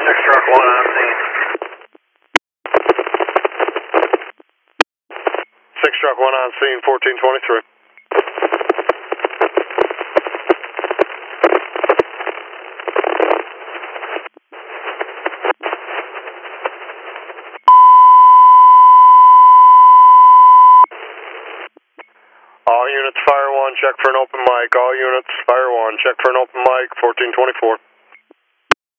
Six truck 1 on scene. Six truck 1 on scene, 1423. All units, fire 1, check for an open mic. All units, fire 1, check for an open mic, 1424.